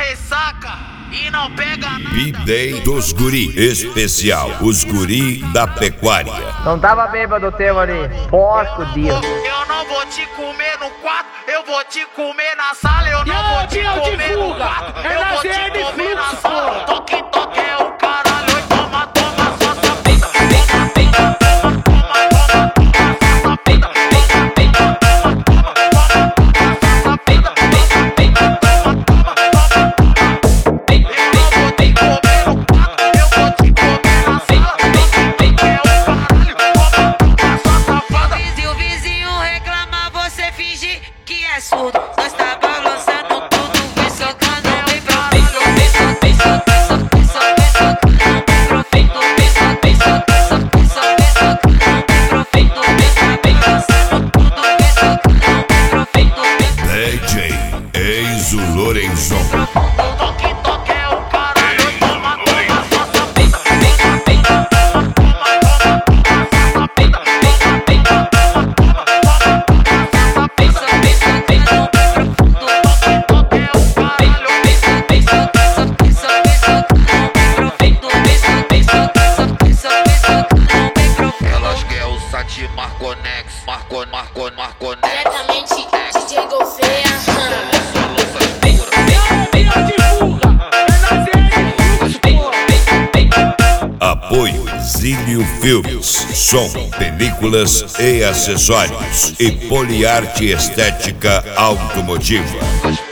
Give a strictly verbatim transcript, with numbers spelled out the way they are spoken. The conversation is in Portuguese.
ressaca e não pega nada. B-Day dos Guri, especial, os guri da pecuária. Não tava bêbado o teu ali, porco Deus. Eu não vou te comer no quarto, eu vou te comer na sala. Eu não vou te comer no quarto, eu vou te comer na sala. Toque, toque é o caralho, e toma, toma, só sapeta. Toma, toma, toma, toma, toma, sapeta. Toma, toma, toma, toma, toma, sapeta. Toma, toma, toma, toma, toma. Eu não vou te comer no quarto, eu vou te comer na sala. Toque é o caralho, toma, toma, só safada. Se o vizinho reclamar, você finge que é surdo. Nós tá balançando tudo, vem socando, vem profeito, vem socando, vem socando, vem socando, vem profeito, vem socando, vem socando, vem socando, vem profeito, vem socando, vem dançando tudo, vem socando, vem profeito, vem D J Enzo Lorenzon. Toque, toque é o caralho, toma, toma, só sapeta. Toma, toma, toma, toma, toma, sapeta. Toma, toma, toma, toma, toma, sapeta. Toque, toque é o caralho, elas quer o Sati Marconex, Marco, Marco, Marconex. diretamente D J Gouveia. Apoio Zílio Filmes, som, películas e acessórios e Poliarte Estética Automotiva.